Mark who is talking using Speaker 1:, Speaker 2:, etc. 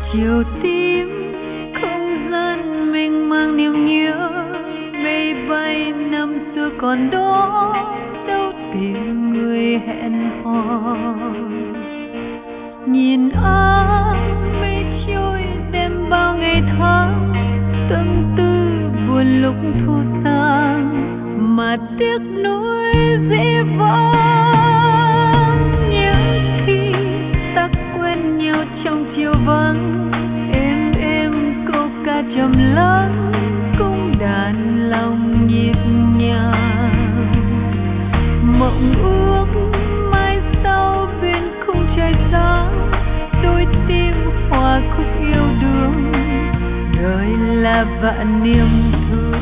Speaker 1: chiều tím không gian mênh mang niềm nhớ, mây bay năm xưa còn đó đâu tìm người hẹn hò. Nhìn áng mây trôi đêm bao ngày tháng, tâm tư buồn lúc thu sang mà tiếc nuối dễ vắng. Những khi ta quên nhau trong chiều vắng, êm êm câu ca trầm lắng cung đàn lòng nhịp nhàng. Mộng ước mai sau bên khung trời sáng, đôi tim hòa khúc yêu đương, đời là vạn niềm thương.